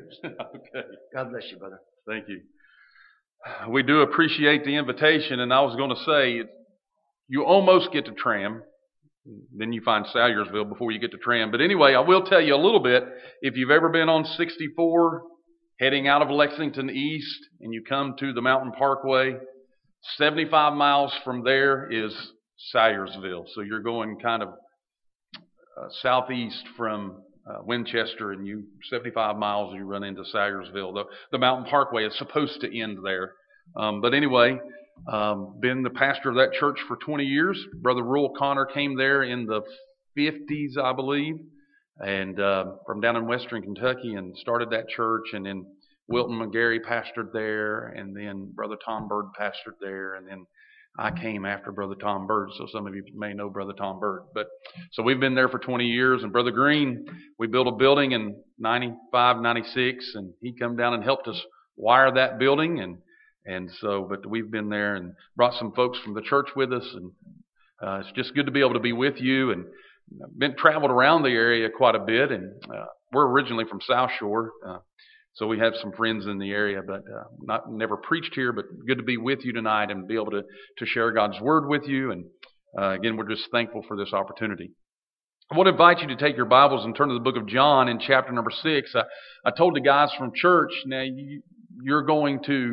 Okay. God bless you, brother. Thank you. We do appreciate the invitation, and I was going to say, you almost get to Tram. Then you find Salyersville before you get to Tram. But anyway, I will tell you a little bit. If you've ever been on 64, heading out of Lexington East, and you come to the Mountain Parkway, 75 miles from there is Salyersville. So you're going kind of southeast from Winchester, and 75 miles, you run into Salyersville. The Mountain Parkway is supposed to end there. But anyway, been the pastor of that church for 20 years. Brother Ruel Connor came there in the 50s, I believe, and from down in western Kentucky, and started that church. And then Wilton McGarry pastored there, and then Brother Tom Bird pastored there, and then I came after Brother Tom Bird, so some of you may know Brother Tom Bird. But so we've been there for 20 years, and Brother Green, we built a building in 95, 96, and he come down and helped us wire that building, and so, but we've been there and brought some folks from the church with us, and it's just good to be able to be with you, and been traveled around the area quite a bit, and we're originally from South Shore, so we have some friends in the area, but never preached here, but good to be with you tonight and be able to share God's Word with you. And again, we're just thankful for this opportunity. I want to invite you to take your Bibles and turn to the book of John in chapter number 6. I told the guys from church, now you're going to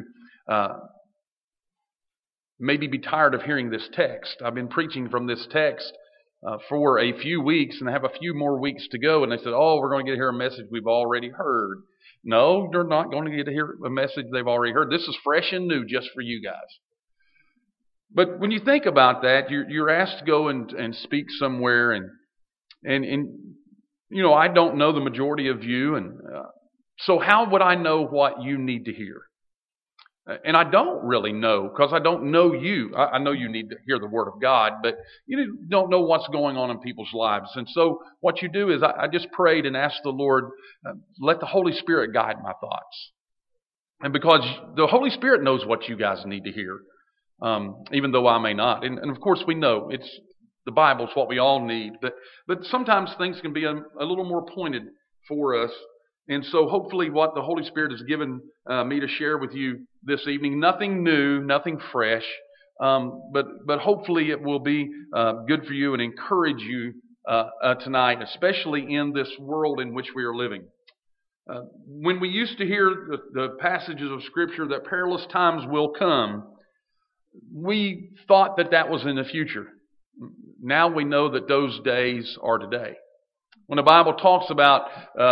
maybe be tired of hearing this text. I've been preaching from this text for a few weeks, and I have a few more weeks to go. And they said, we're going to get to hear a message we've already heard. No, they're not going to get to hear a message they've already heard. This is fresh and new just for you guys. But when you think about that, you're asked to go and speak somewhere, and you know, I don't know the majority of you, and so how would I know what you need to hear? And I don't really know, because I don't know you. I know you need to hear the Word of God, but you don't know what's going on in people's lives. And so what you do is I just prayed and asked the Lord, let the Holy Spirit guide my thoughts. And because the Holy Spirit knows what you guys need to hear, even though I may not. And of course we know it's the Bible's what we all need, but sometimes things can be a little more pointed for us. And so hopefully what the Holy Spirit has given me to share with you this evening, nothing new, nothing fresh, but hopefully it will be good for you and encourage you tonight, especially in this world in which we are living. When we used to hear the passages of Scripture that perilous times will come, we thought that was in the future. Now we know that those days are today. When the Bible talks about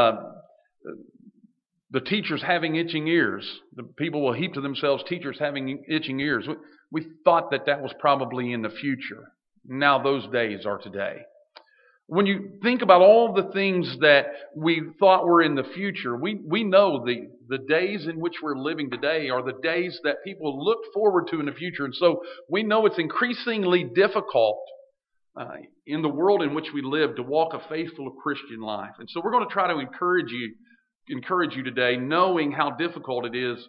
the teachers having itching ears, the people will heap to themselves teachers having itching ears. We thought that was probably in the future. Now those days are today. When you think about all the things that we thought were in the future, we know the days in which we're living today are the days that people look forward to in the future. And so we know it's increasingly difficult in the world in which we live to walk a faithful Christian life. And so we're going to try to encourage you today, knowing how difficult it is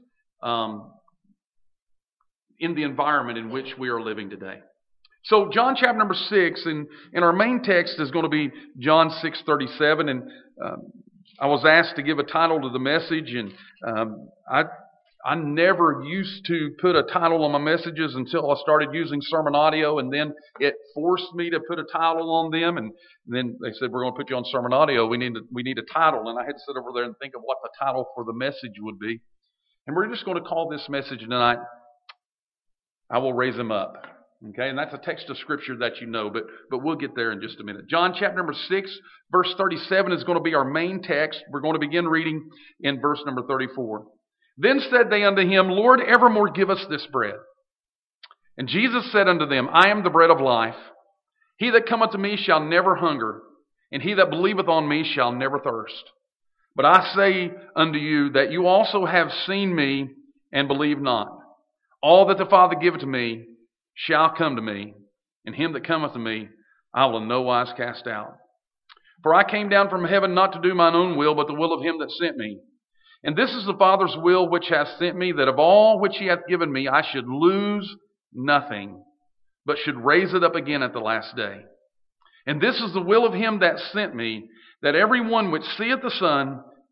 in the environment in which we are living today. So John chapter number 6, and our main text is going to be John 6:37. And I was asked to give a title to the message, and I never used to put a title on my messages until I started using Sermon Audio, and then it forced me to put a title on them. And then they said, we're going to put you on Sermon Audio. We need a title. And I had to sit over there and think of what the title for the message would be. And we're just going to call this message tonight, I Will Raise Him Up. Okay, and that's a text of Scripture that you know, but we'll get there in just a minute. John chapter number 6, verse 37 is going to be our main text. We're going to begin reading in verse number 34. Then said they unto him, Lord, evermore give us this bread. And Jesus said unto them, I am the bread of life. He that cometh to me shall never hunger, and he that believeth on me shall never thirst. But I say unto you that you also have seen me, and believe not. All that the Father giveth to me shall come to me, and him that cometh to me I will in no wise cast out. For I came down from heaven not to do mine own will, but the will of him that sent me. And this is the Father's will which hath sent me, that of all which he hath given me I should lose nothing, but should raise it up again at the last day. And this is the will of him that sent me, that every one which seeth the Son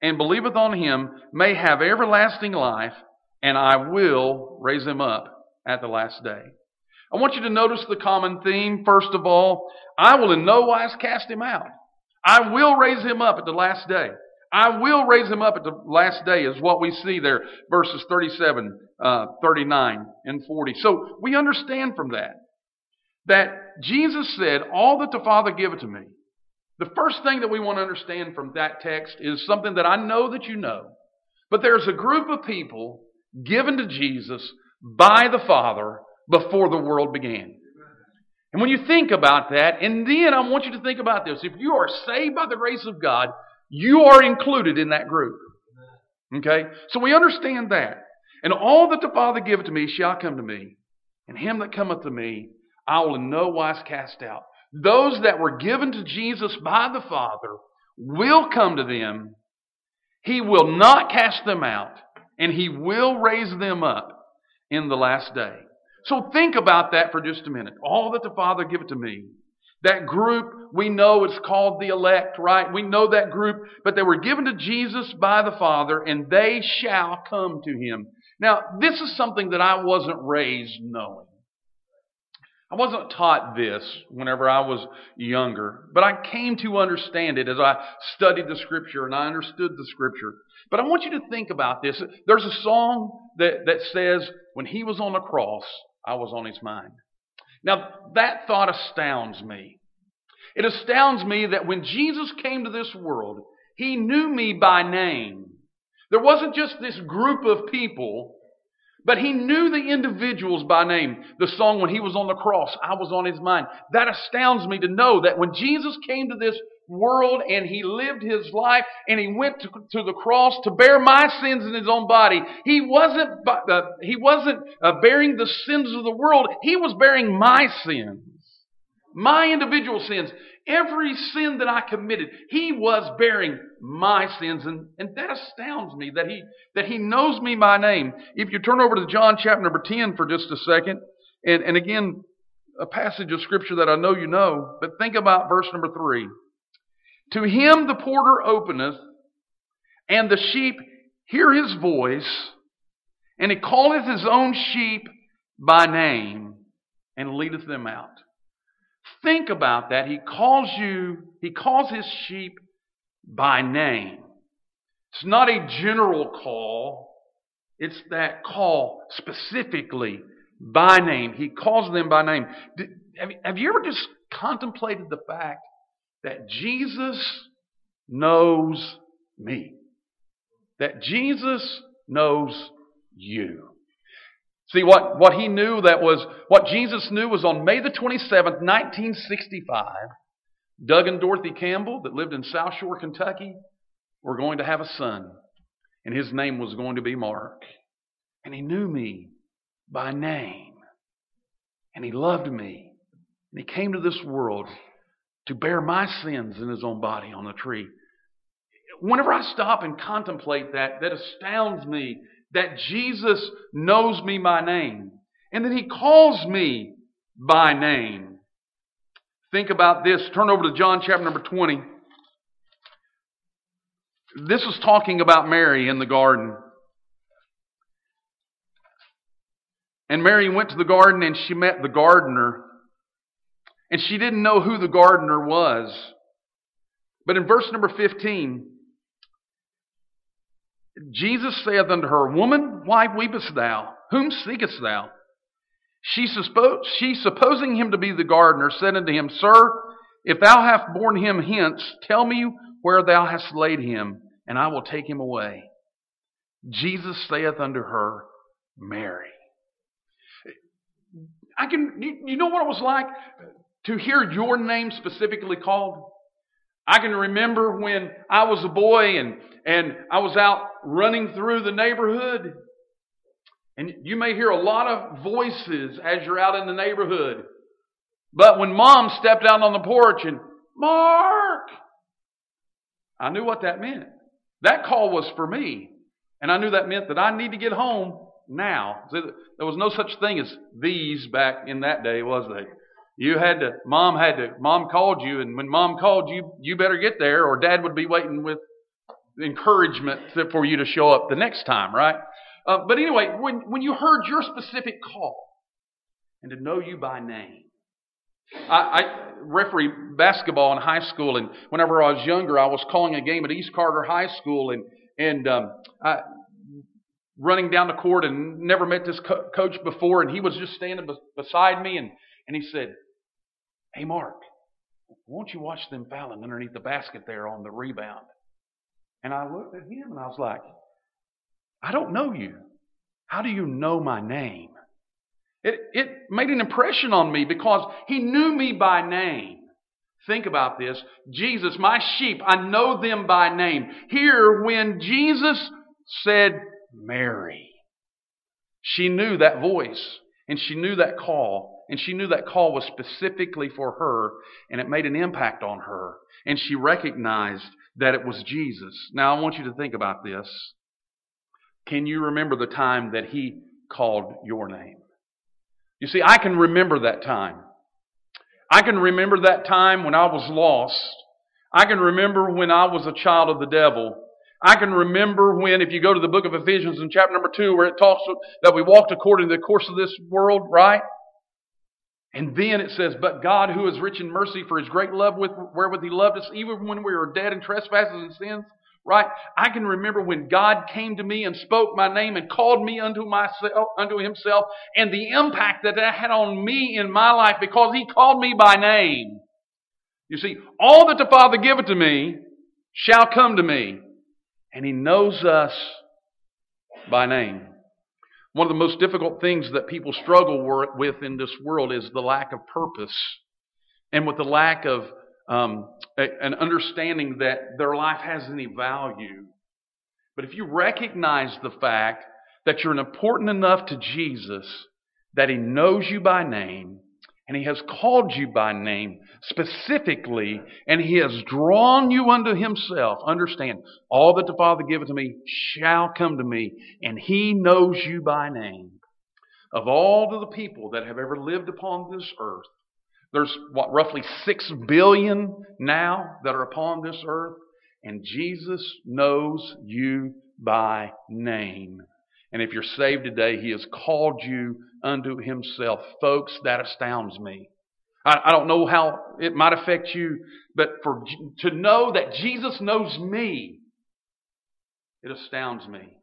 and believeth on him may have everlasting life, and I will raise him up at the last day. I want you to notice the common theme. First of all, I will in no wise cast him out. I will raise him up at the last day. I will raise him up at the last day is what we see there, verses 37, 39, and 40. So we understand from that Jesus said, all that the Father giveth to me. The first thing that we want to understand from that text is something that I know that you know. But there's a group of people given to Jesus by the Father before the world began. And when you think about that, and then I want you to think about this. If you are saved by the grace of God, you are included in that group. Okay? So we understand that. And all that the Father giveth to me shall come to me. And him that cometh to me, I will in no wise cast out. Those that were given to Jesus by the Father will come to them. He will not cast them out. And he will raise them up in the last day. So think about that for just a minute. All that the Father giveth to me. That group, we know it's called the elect, right? We know that group, but they were given to Jesus by the Father, and they shall come to him. Now, this is something that I wasn't raised knowing. I wasn't taught this whenever I was younger, but I came to understand it as I studied the Scripture and I understood the Scripture. But I want you to think about this. There's a song that says, when he was on the cross, I was on his mind. Now, that thought astounds me. It astounds me that when Jesus came to this world, he knew me by name. There wasn't just this group of people, but he knew the individuals by name. The song, when he was on the cross, I was on his mind. That astounds me to know that when Jesus came to this world and he lived his life and he went to the cross to bear my sins in his own body, he wasn't bearing the sins of the world. He was bearing my sins, my individual sins. Every sin that I committed, he was bearing my sins. And that astounds me that he knows me by name. If you turn over to John chapter number 10 for just a second, and again, a passage of Scripture that I know you know, but think about verse number 3. To him the porter openeth, and the sheep hear his voice, and he calleth his own sheep by name, and leadeth them out. Think about that. He calls his sheep by name. It's not a general call. It's that call specifically by name. He calls them by name. Have you ever just contemplated the fact that Jesus knows me? That Jesus knows you. See, what he knew, what Jesus knew was on May the 27th, 1965, Doug and Dorothy Campbell, that lived in South Shore, Kentucky, were going to have a son. And his name was going to be Mark. And he knew me by name. And he loved me. And he came to this world to bear my sins in his own body on the tree. Whenever I stop and contemplate that astounds me that Jesus knows me by name. And that he calls me by name. Think about this. Turn over to John chapter number 20. This is talking about Mary in the garden. And Mary went to the garden and she met the gardener. And she didn't know who the gardener was. But in verse number 15, Jesus saith unto her, Woman, why weepest thou? Whom seekest thou? She supposing him to be the gardener, said unto him, Sir, if thou hast borne him hence, tell me where thou hast laid him, and I will take him away. Jesus saith unto her, Mary. You know what it was like to hear your name specifically called? I can remember when I was a boy and I was out running through the neighborhood. And you may hear a lot of voices as you're out in the neighborhood. But when Mom stepped out on the porch and, Mark! I knew what that meant. That call was for me. And I knew that meant that I need to get home now. There was no such thing as these back in that day, was there? Mom called you, and when Mom called you, you better get there, or Dad would be waiting with encouragement for you to show up the next time, right? But anyway, when you heard your specific call and to know you by name. I referee basketball in high school, and whenever I was younger, I was calling a game at East Carter High School, and I running down the court and never met this coach before, and he was just standing beside me, and he said, "Hey, Mark, won't you watch them fouling underneath the basket there on the rebound?" And I looked at him, and I was like, "I don't know you. How do you know my name?" It made an impression on me because he knew me by name. Think about this. Jesus, my sheep, I know them by name. Here, when Jesus said, "Mary," she knew that voice, and she knew that call, and she knew that call was specifically for her, and it made an impact on her, and she recognized that it was Jesus. Now, I want you to think about this. Can you remember the time that he called your name? You see, I can remember that time. I can remember that time when I was lost. I can remember when I was a child of the devil. I can remember when, if you go to the book of Ephesians in chapter number 2, where it talks that we walked according to the course of this world, right? And then it says, "But God, who is rich in mercy, for his great love wherewith he loved us, even when we were dead in trespasses and sins," right? I can remember when God came to me and spoke my name and called me unto himself, and the impact that had on me in my life because he called me by name. You see, all that the Father giveth to me shall come to me, and he knows us by name. One of the most difficult things that people struggle with in this world is the lack of purpose, and with the lack of an understanding that their life has any value. But if you recognize the fact that you're important enough to Jesus, that he knows you by name, and he has called you by name specifically, and he has drawn you unto himself, understand, all that the Father giveth to me shall come to me, and he knows you by name. Of all of the people that have ever lived upon this earth, there's roughly 6 billion now that are upon this earth, and Jesus knows you by name. And if you're saved today, he has called you unto himself. Folks, that astounds me. I don't know how it might affect you, but to know that Jesus knows me, it astounds me.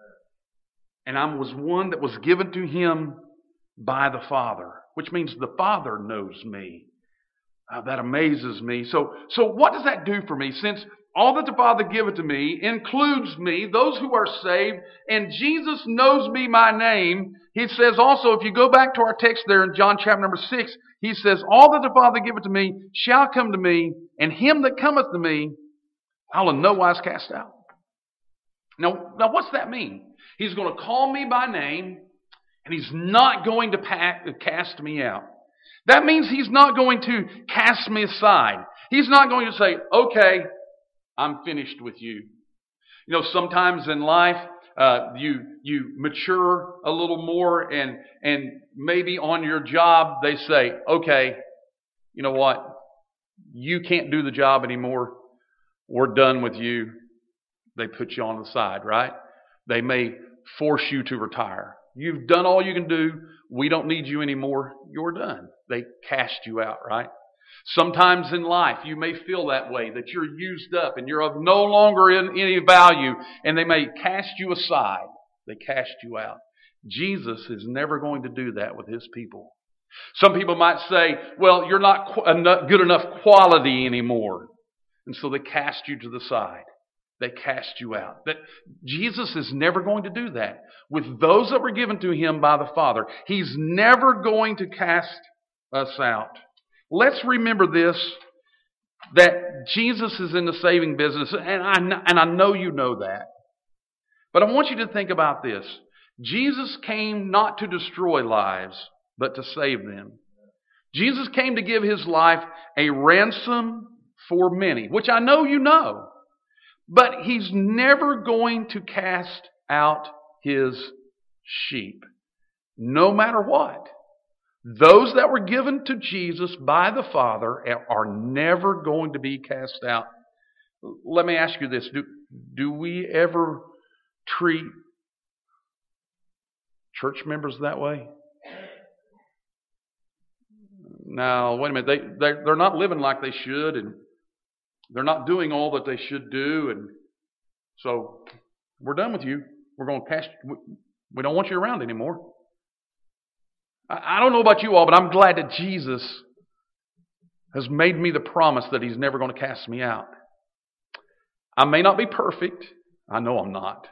And I was one that was given to him by the Father, which means the Father knows me. That amazes me. So what does that do for me? Since all that the Father giveth to me includes me, those who are saved, and Jesus knows me by name, he says also, if you go back to our text there in John chapter number 6, he says, all that the Father giveth to me shall come to me, and him that cometh to me, I'll in no wise cast out. Now what's that mean? He's going to call me by name, and he's not going to cast me out. That means he's not going to cast me aside. He's not going to say, "Okay, I'm finished with you." You know, sometimes in life, you mature a little more, and maybe on your job they say, "Okay, you know what? You can't do the job anymore. We're done with you." They put you on the side, right? They may force you to retire. You've done all you can do. We don't need you anymore. You're done. They cast you out, right? Sometimes in life you may feel that way, that you're used up and you're of no longer in any value, and they may cast you aside. They cast you out. Jesus is never going to do that with his people. Some people might say, "Well, you're not good enough quality anymore." And so they cast you to the side. They cast you out. But Jesus is never going to do that. With those that were given to him by the Father, he's never going to cast us out. Let's remember this, that Jesus is in the saving business, and I know you know that. But I want you to think about this. Jesus came not to destroy lives, but to save them. Jesus came to give his life a ransom for many, which I know you know. But he's never going to cast out his sheep, no matter what. Those that were given to Jesus by the Father are never going to be cast out. Let me ask you this. Do we ever treat church members that way? Now, wait a minute. They're not living like they should, and they're not doing all that they should do, and so we're done with you. We're going to cast. We don't want you around anymore. I don't know about you all, but I'm glad that Jesus has made me the promise that He's never going to cast me out. I may not be perfect. I know I'm not.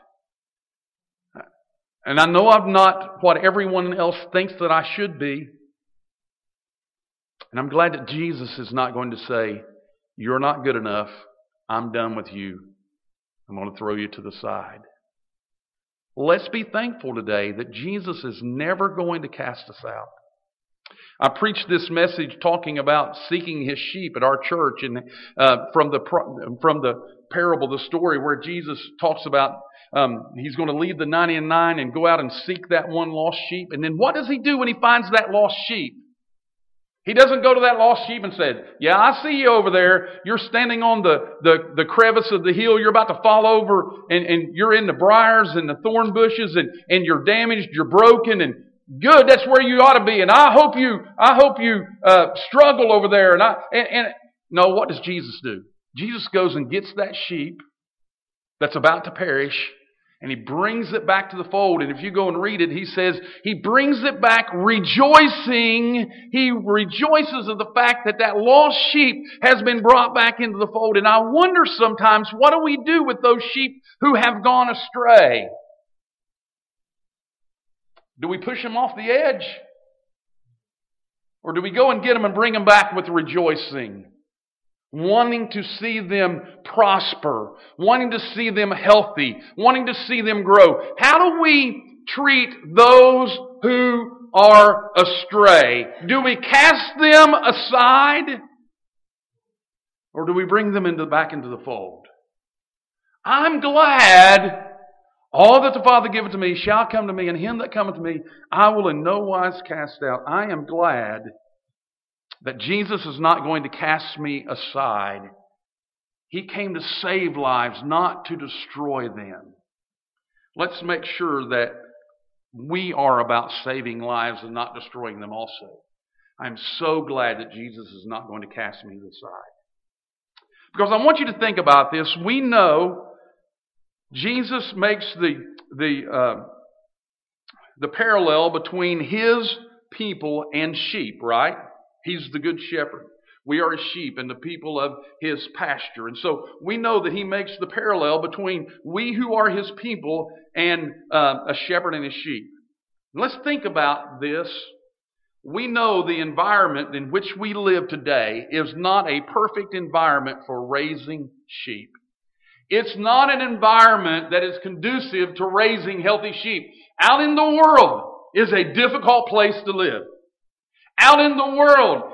And I know I'm not what everyone else thinks that I should be. And I'm glad that Jesus is not going to say, "You're not good enough. I'm done with you. I'm going to throw you to the side." Let's be thankful today that Jesus is never going to cast us out. I preached this message talking about seeking His sheep at our church, and from the parable, the story where Jesus talks about He's going to leave the 99 and go out and seek that one lost sheep. And then what does He do when He finds that lost sheep? He doesn't go to that lost sheep and say, "Yeah, I see you over there. You're standing on the crevice of the hill. You're about to fall over, and you're in the briars and the thorn bushes, and you're damaged, you're broken, and good. That's where you ought to be. And I hope you struggle over there." And no, what does Jesus do? Jesus goes and gets that sheep that's about to perish, and He brings it back to the fold. And if you go and read it, He says He brings it back rejoicing. He rejoices at the fact that that lost sheep has been brought back into the fold. And I wonder sometimes, what do we do with those sheep who have gone astray? Do we push them off the edge? Or do we go and get them and bring them back with rejoicing? Wanting to see them prosper, wanting to see them healthy, wanting to see them grow. How do we treat those who are astray? Do we cast them aside? Or do we bring them back into the fold? I'm glad all that the Father giveth to me shall come to me, and him that cometh to me I will in no wise cast out. I am glad that Jesus is not going to cast me aside. He came to save lives, not to destroy them. Let's make sure that we are about saving lives and not destroying them also. I'm so glad that Jesus is not going to cast me aside. Because I want you to think about this. We know Jesus makes the parallel between His people and sheep, right? He's the good shepherd. We are His sheep and the people of His pasture. And so we know that He makes the parallel between we who are His people and a shepherd and his sheep. Let's think about this. We know the environment in which we live today is not a perfect environment for raising sheep. It's not an environment that is conducive to raising healthy sheep. Out in the world is a difficult place to live. Out in the world,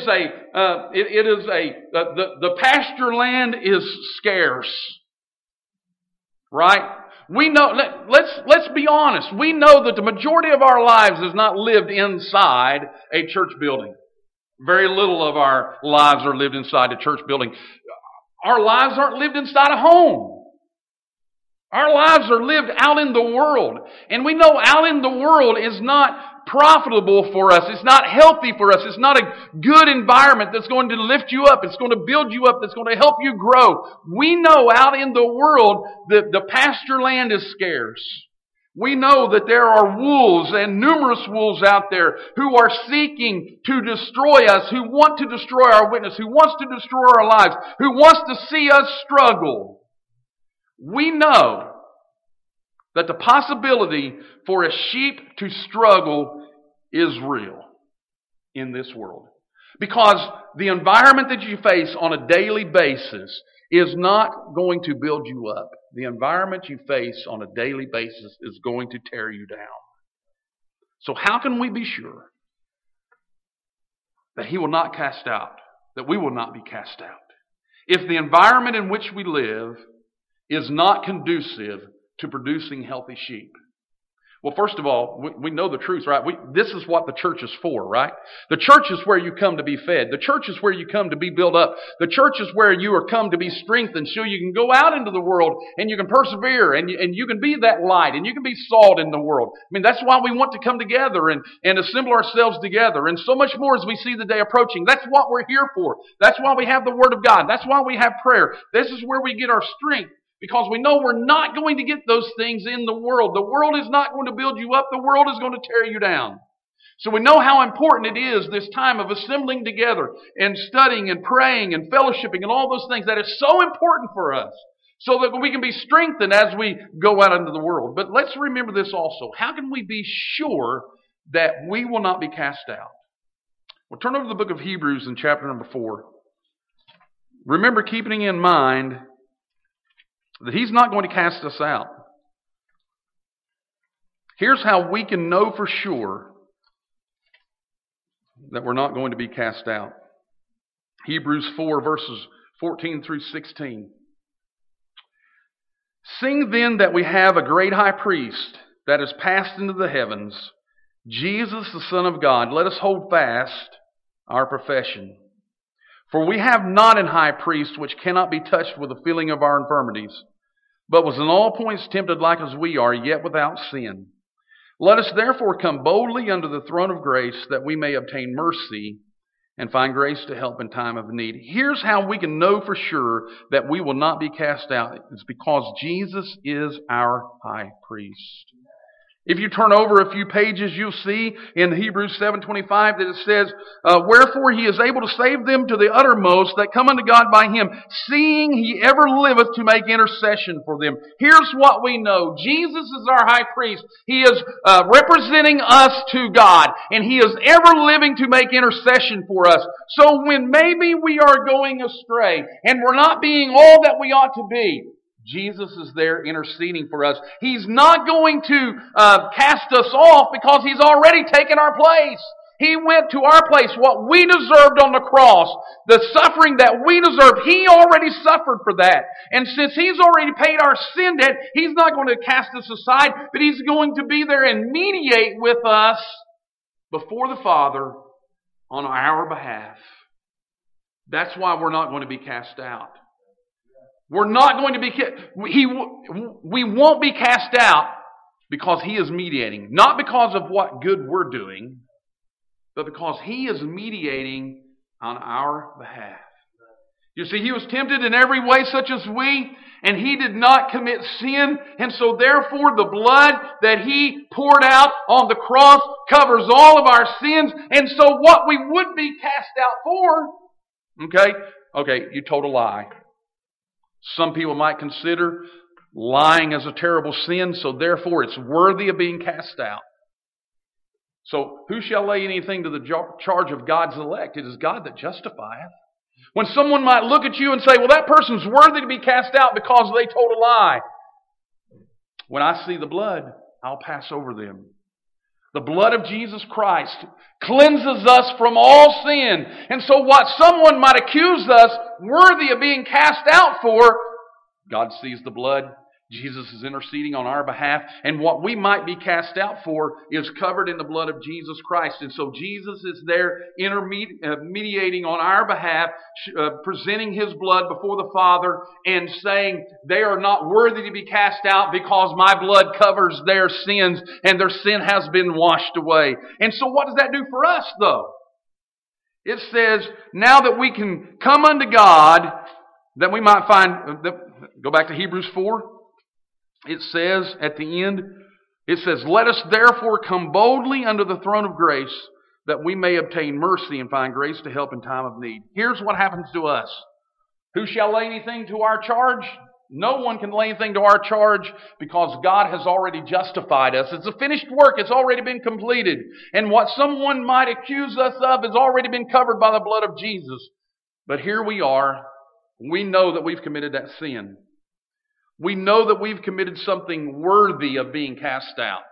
the pasture land is scarce. Right? We know, let's be honest. We know that the majority of our lives is not lived inside a church building. Very little of our lives are lived inside a church building. Our lives aren't lived inside a home. Our lives are lived out in the world. And we know out in the world is not profitable for us. It's not healthy for us. It's not a good environment that's going to lift you up. It's going to build you up. That's going to help you grow. We know out in the world that the pasture land is scarce. We know that there are wolves and numerous wolves out there who are seeking to destroy us, who want to destroy our witness, who wants to destroy our lives, who wants to see us struggle. We know that the possibility for a sheep to struggle is real in this world. Because the environment that you face on a daily basis is not going to build you up. The environment you face on a daily basis is going to tear you down. So how can we be sure that He will not cast out, that we will not be cast out, if the environment in which we live is not conducive to producing healthy sheep? Well, first of all, we know the truth, right? This is what the church is for, right? The church is where you come to be fed. The church is where you come to be built up. The church is where you are come to be strengthened so you can go out into the world and you can persevere and you can be that light and you can be salt in the world. I mean, that's why we want to come together and assemble ourselves together and so much more as we see the day approaching. That's what we're here for. That's why we have the Word of God. That's why we have prayer. This is where we get our strength. Because we know we're not going to get those things in the world. The world is not going to build you up. The world is going to tear you down. So we know how important it is, this time of assembling together and studying and praying and fellowshipping and all those things. That is so important for us so that we can be strengthened as we go out into the world. But let's remember this also. How can we be sure that we will not be cast out? Well, turn over to the book of Hebrews in chapter number 4. Remember, keeping in mind that He's not going to cast us out. Here's how we can know for sure that we're not going to be cast out. Hebrews 4 verses 14 through 16. Seeing then that we have a great high priest that has passed into the heavens, Jesus the Son of God, let us hold fast our profession. For we have not an high priest which cannot be touched with the feeling of our infirmities, but was in all points tempted like as we are, yet without sin. Let us therefore come boldly under the throne of grace, that we may obtain mercy and find grace to help in time of need. Here's how we can know for sure that we will not be cast out. It's because Jesus is our high priest. If you turn over a few pages, you'll see in Hebrews 7:25 that it says, wherefore He is able to save them to the uttermost that come unto God by Him, seeing He ever liveth to make intercession for them. Here's what we know. Jesus is our high priest. He is representing us to God, and He is ever living to make intercession for us. So when maybe we are going astray, and we're not being all that we ought to be, Jesus is there interceding for us. He's not going to cast us off because He's already taken our place. He went to our place, what we deserved on the cross, the suffering that we deserved. He already suffered for that. And since He's already paid our sin debt, He's not going to cast us aside, but He's going to be there and mediate with us before the Father on our behalf. That's why we're not going to be cast out. We're not going to be, we won't be cast out because He is mediating. Not because of what good we're doing, but because He is mediating on our behalf. You see, He was tempted in every way such as we, and He did not commit sin. And so therefore the blood that He poured out on the cross covers all of our sins. And so what we would be cast out for, okay, you told a lie. Some people might consider lying as a terrible sin, so therefore it's worthy of being cast out. So who shall lay anything to the charge of God's elect? It is God that justifieth. When someone might look at you and say, well, that person's worthy to be cast out because they told a lie. When I see the blood, I'll pass over them. The blood of Jesus Christ cleanses us from all sin. And so what someone might accuse us worthy of being cast out for, God sees the blood. Jesus is interceding on our behalf. And what we might be cast out for is covered in the blood of Jesus Christ. And so Jesus is there mediating on our behalf, presenting His blood before the Father and saying they are not worthy to be cast out because my blood covers their sins and their sin has been washed away. And so what does that do for us though? It says now that we can come unto God, that we might find, go back to Hebrews 4. It says at the end, it says, let us therefore come boldly under the throne of grace, that we may obtain mercy and find grace to help in time of need. Here's what happens to us. Who shall lay anything to our charge? No one can lay anything to our charge because God has already justified us. It's a finished work. It's already been completed. And what someone might accuse us of has already been covered by the blood of Jesus. But here we are. We know that we've committed that sin. We know that we've committed something worthy of being cast out.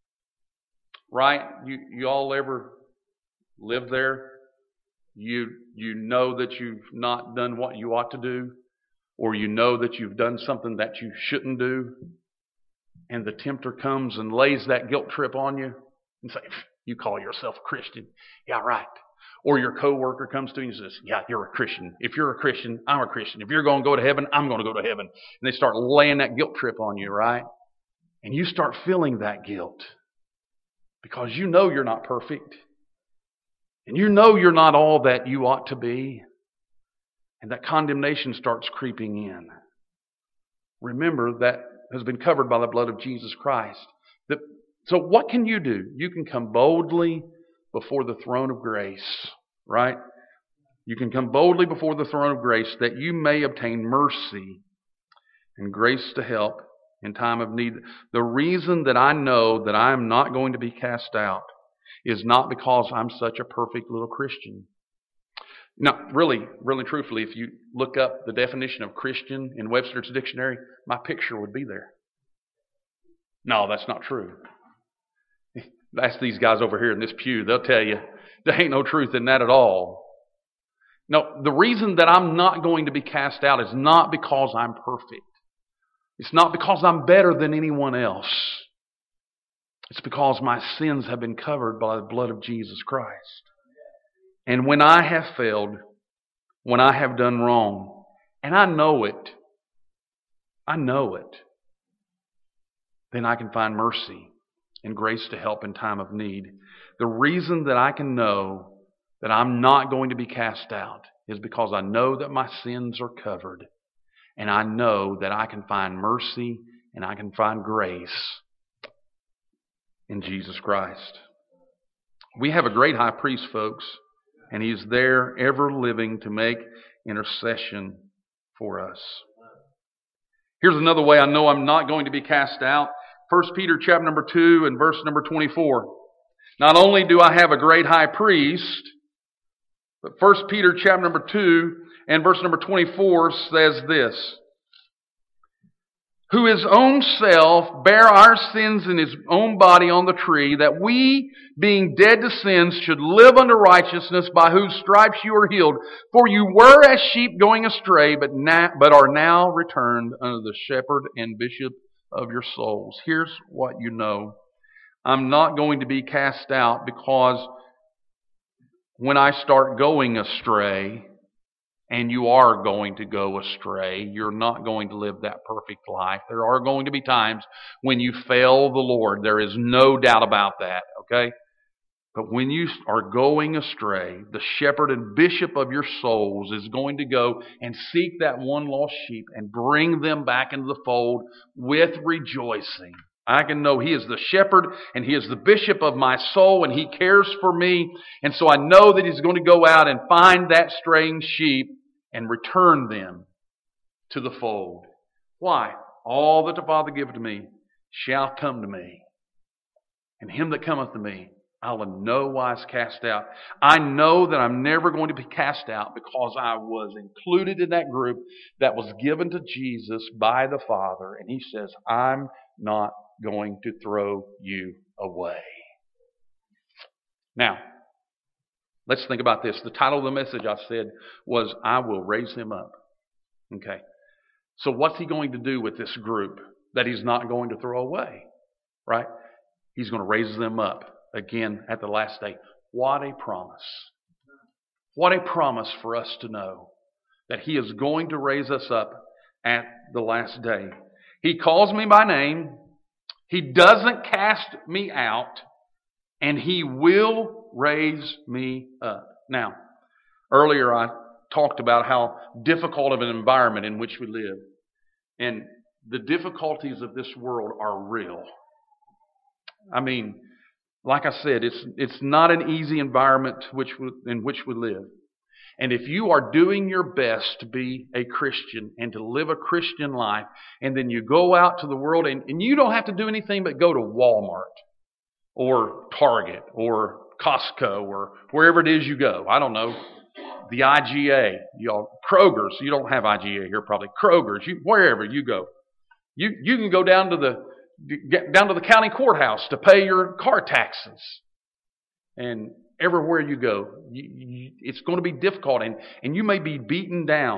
Right? You all ever lived there? You know that you've not done what you ought to do, or you know that you've done something that you shouldn't do. and the tempter comes and lays that guilt trip on you and say, you call yourself a Christian. Yeah, right. Or your coworker comes to you and says, yeah, you're a Christian. If you're a Christian, I'm a Christian. If you're going to go to heaven, I'm going to go to heaven. And they start laying that guilt trip on you, right? And you start feeling that guilt because you know you're not perfect. And you know you're not all that you ought to be. And that condemnation starts creeping in. Remember, that has been covered by the blood of Jesus Christ. So what can you do? You can come boldly before the throne of grace, right? You can come boldly before the throne of grace that you may obtain mercy and grace to help in time of need. The reason that I know that I am not going to be cast out is not because I'm such a perfect little Christian. Now, really, truthfully, if you look up the definition of Christian in Webster's dictionary, my picture would be there. No, that's not true. Ask these guys over here in this pew. They'll tell you there ain't no truth in that at all. No, the reason that I'm not going to be cast out is not because I'm perfect. It's not because I'm better than anyone else. It's because my sins have been covered by the blood of Jesus Christ. And when I have failed, when I have done wrong, and I know it, then I can find mercy and grace to help in time of need. The reason that I can know that I'm not going to be cast out is because I know that my sins are covered, and I know that I can find mercy and I can find grace in Jesus Christ. We have a great high priest, folks, and He's there ever living to make intercession for us. Here's another way I know I'm not going to be cast out. 1 Peter chapter number 2 and verse number 24. Not only do I have a great high priest, but 1 Peter chapter number 2 and verse number 24 says this: who his own self bare our sins in his own body on the tree, that we, being dead to sins, should live unto righteousness, by whose stripes you are healed. For you were as sheep going astray, but are now returned unto the shepherd and bishop of your souls. Here's what you know. I'm not going to be cast out because when I start going astray, and you are going to go astray, you're not going to live that perfect life. There are going to be times when you fail the Lord. There is no doubt about that, okay? But when you are going astray, the shepherd and bishop of your souls is going to go and seek that one lost sheep and bring them back into the fold with rejoicing. I can know He is the shepherd and He is the bishop of my soul, and He cares for me. And so I know that He's going to go out and find that straying sheep and return them to the fold. Why? All that the Father giveth to me shall come to me, and him that cometh to me I will in no wise cast out. I know that I'm never going to be cast out because I was included in that group that was given to Jesus by the Father. And He says, I'm not going to throw you away. Now, let's think about this. The title of the message I said was, I will raise him up. Okay. So what's He going to do with this group that He's not going to throw away? Right? He's going to raise them up again at the last day. What a promise. What a promise for us to know that He is going to raise us up at the last day. He calls me by name. He doesn't cast me out, and He will raise me up. Now, earlier I talked about how difficult of an environment in which we live. And the difficulties of this world are real. I mean, like I said, it's not an easy environment in which we live. And if you are doing your best to be a Christian and to live a Christian life, and then you go out to the world and you don't have to do anything but go to Walmart or Target or Costco or wherever it is you go. I don't know. The IGA, Kroger's. You don't have IGA here probably. Kroger's. Wherever you go. You can go down to the county courthouse to pay your car taxes. And everywhere you go, it's going to be difficult, and you may be beaten down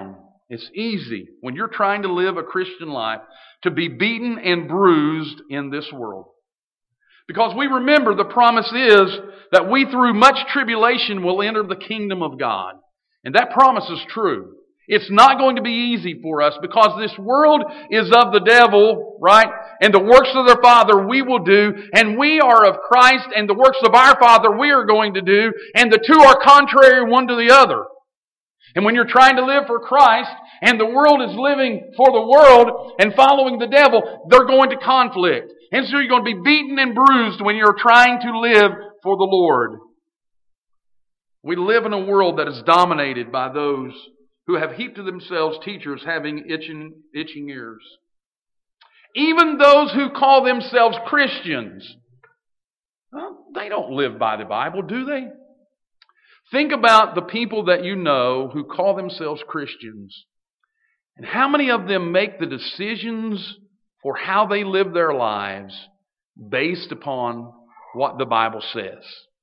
It's easy when you're trying to live a Christian life to be beaten and bruised in this world. Because we remember the promise is that we through much tribulation will enter the kingdom of God. And that promise is true. It's not going to be easy for us because this world is of the devil, right? And the works of their father we will do, and we are of Christ, and the works of our Father we are going to do, and the two are contrary one to the other. And when you're trying to live for Christ, and the world is living for the world and following the devil, they're going to conflict. And so you're going to be beaten and bruised when you're trying to live for the Lord. We live in a world that is dominated by those who have heaped to themselves teachers having itching ears. Even those who call themselves Christians, well, they don't live by the Bible, do they? Think about the people that you know who call themselves Christians. And how many of them make the decisions for how they live their lives based upon what the Bible says?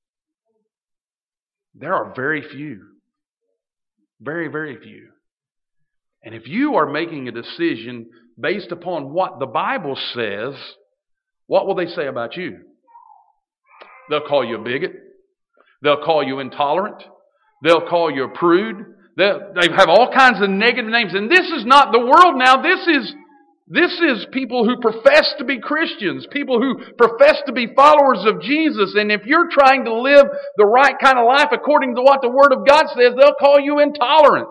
There are very few. Very, very few. And if you are making a decision based upon what the Bible says, what will they say about you? They'll call you a bigot. They'll call you intolerant. They'll call you a prude. They have all kinds of negative names. And this is not the world now. This is people who profess to be Christians, people who profess to be followers of Jesus. And if you're trying to live the right kind of life according to what the Word of God says, they'll call you intolerant.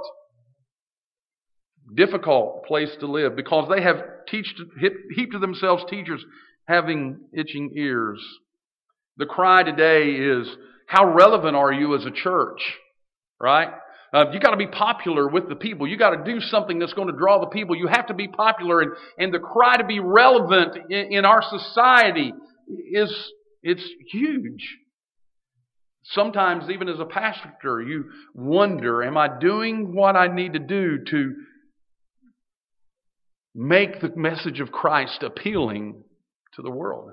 Difficult place to live because they have heaped to themselves teachers having itching ears. The cry today is, how relevant are you as a church? Right? You got to be popular with the people. You got to do something that's going to draw the people. You have to be popular, and the cry to be relevant in our society it's huge. Sometimes, even as a pastor, you wonder, am I doing what I need to do to make the message of Christ appealing to the world?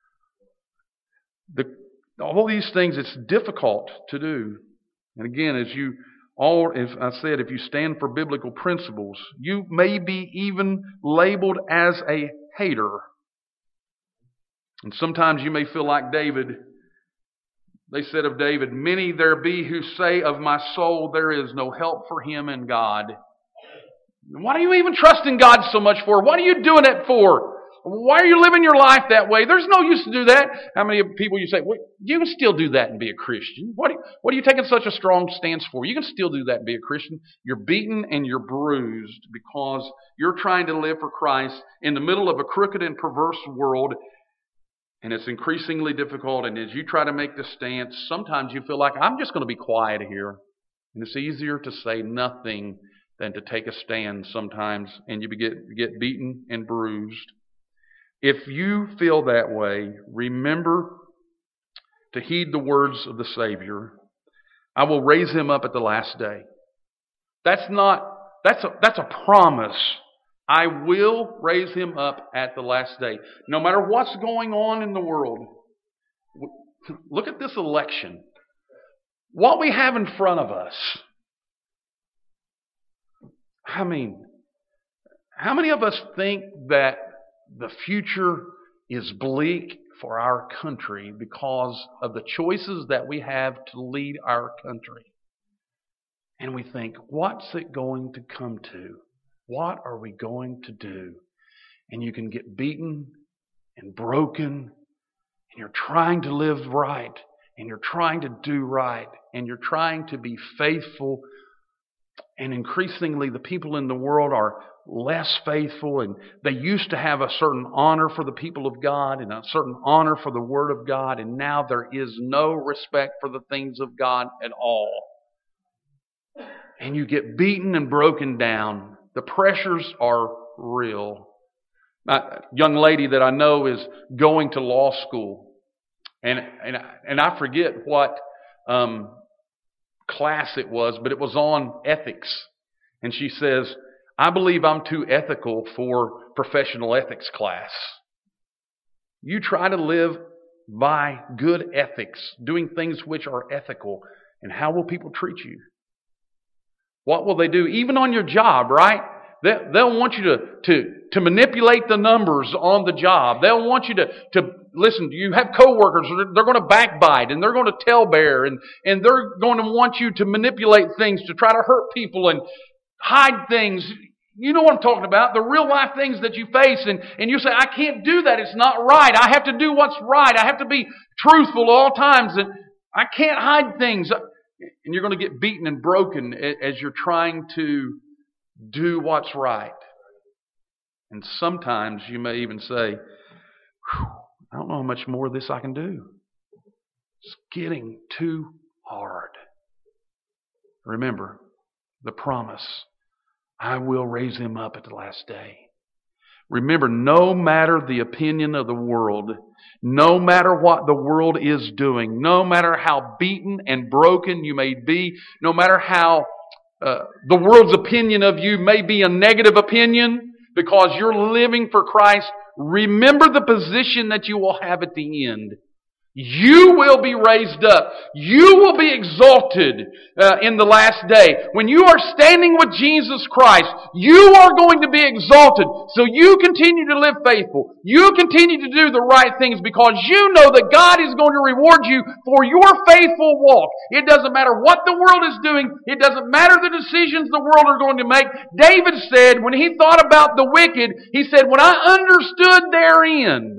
All these things, it's difficult to do. And again, as I said, if you stand for biblical principles, you may be even labeled as a hater. And sometimes you may feel like David. They said of David, many there be who say of my soul, there is no help for him in God. What are you even trusting God so much for? What are you doing it for? Why are you living your life that way? There's no use to do that. How many people you say, well, you can still do that and be a Christian? What are you taking such a strong stance for? You can still do that and be a Christian. You're beaten and you're bruised because you're trying to live for Christ in the middle of a crooked and perverse world, and it's increasingly difficult. And as you try to make this stance, sometimes you feel like, I'm just going to be quiet here. And it's easier to say nothing than to take a stand sometimes, and you get beaten and bruised. If you feel that way, remember to heed the words of the Savior. I will raise him up at the last day. That's a promise. I will raise him up at the last day. No matter what's going on in the world. Look at this election. What we have in front of us. I mean, how many of us think that the future is bleak for our country because of the choices that we have to lead our country? And we think, what's it going to come to? What are we going to do? And you can get beaten and broken, and you're trying to live right, and you're trying to do right, and you're trying to be faithful. And increasingly, the people in the world are less faithful, and they used to have a certain honor for the people of God and a certain honor for the Word of God, and now there is no respect for the things of God at all. And you get beaten and broken down. The pressures are real. A young lady that I know is going to law school, and I forget what class it was, but it was on ethics. And she says, I believe I'm too ethical for professional ethics class. You try to live by good ethics, doing things which are ethical, and how will people treat you? What will they do? Even on your job, right? They'll want you to manipulate the numbers on the job. They'll want you to listen. You have coworkers, they're going to backbite and they're going to tellbear and they're going to want you to manipulate things to try to hurt people and hide things. You know what I'm talking about. The real life things that you face and you say, I can't do that. It's not right. I have to do what's right. I have to be truthful at all times and I can't hide things. And you're going to get beaten and broken as you're trying to do what's right. And sometimes you may even say, I don't know how much more of this I can do. It's getting too hard. Remember the promise. I will raise him up at the last day. Remember, no matter the opinion of the world, no matter what the world is doing, no matter how beaten and broken you may be, no matter how the world's opinion of you may be a negative opinion because you're living for Christ, remember the position that you will have at the end. You will be raised up. You will be exalted in the last day. When you are standing with Jesus Christ, you are going to be exalted. So you continue to live faithful. You continue to do the right things because you know that God is going to reward you for your faithful walk. It doesn't matter what the world is doing. It doesn't matter the decisions the world are going to make. David said when he thought about the wicked, he said, when I understood their end.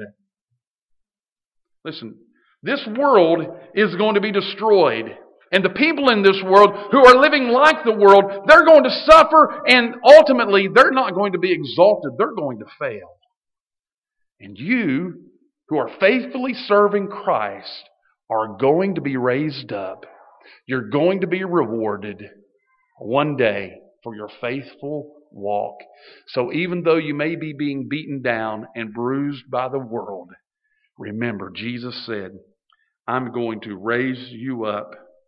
Listen. This world is going to be destroyed. And the people in this world who are living like the world, they're going to suffer and ultimately they're not going to be exalted. They're going to fail. And you who are faithfully serving Christ are going to be raised up. You're going to be rewarded one day for your faithful walk. So even though you may be being beaten down and bruised by the world, remember Jesus said, I'm going to raise you up.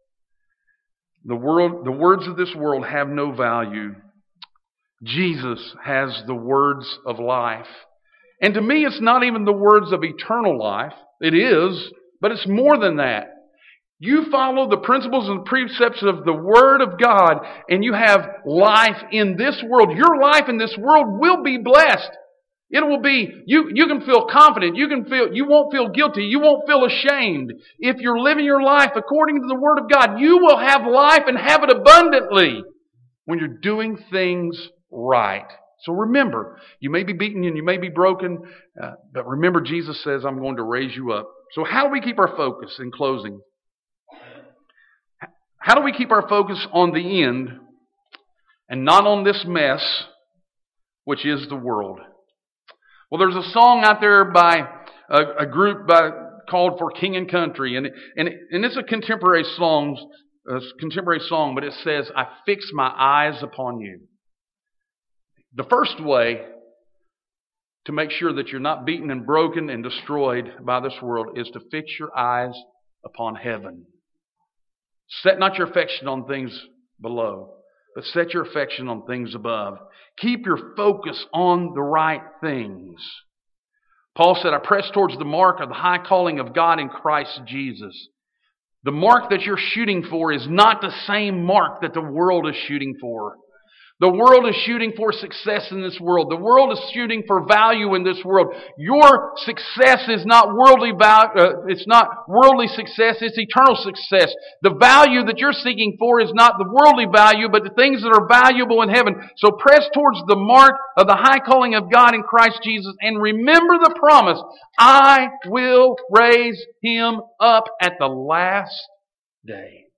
The words of this world have no value. Jesus has the words of life. And to me, it's not even the words of eternal life. It is, but it's more than that. You follow the principles and precepts of the Word of God, and you have life in this world. Your life in this world will be blessed. It will be, you can feel confident, you won't feel guilty, you won't feel ashamed. If you're living your life according to the Word of God, you will have life and have it abundantly when you're doing things right. So remember, you may be beaten and you may be broken, but remember Jesus says, I'm going to raise you up. So how do we keep our focus in closing? How do we keep our focus on the end and not on this mess, which is the world? Well, there's a song out there by a group called For King and Country, and it's a contemporary song, but it says, I fix my eyes upon you. The first way to make sure that you're not beaten and broken and destroyed by this world is to fix your eyes upon heaven. Set not your affection on things below, but set your affection on things above. Keep your focus on the right things. Paul said, I press towards the mark of the high calling of God in Christ Jesus. The mark that you're shooting for is not the same mark that the world is shooting for. The world is shooting for success in this world. The world is shooting for value in this world. Your success is not worldly it's not worldly success, it's eternal success. The value that you're seeking for is not the worldly value, but the things that are valuable in heaven. So press towards the mark of the high calling of God in Christ Jesus and remember the promise, I will raise him up at the last day.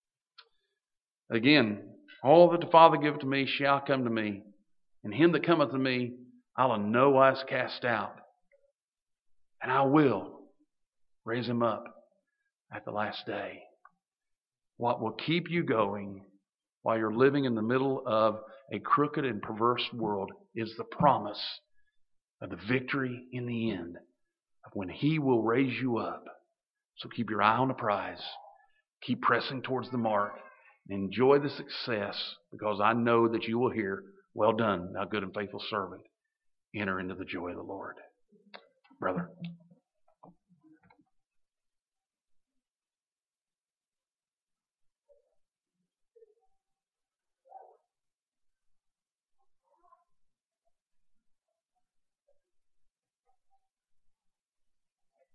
Again, all that the Father giveth to me shall come to me, and him that cometh to me I'll in no wise cast out. And I will raise him up at the last day. What will keep you going while you're living in the middle of a crooked and perverse world is the promise of the victory in the end, of when he will raise you up. So keep your eye on the prize. Keep pressing towards the mark. Enjoy the success, because I know that you will hear, well done, thou good and faithful servant. Enter into the joy of the Lord. Brother.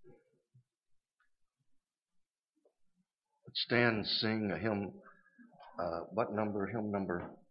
Let's stand and sing a hymn. What number? Hymn number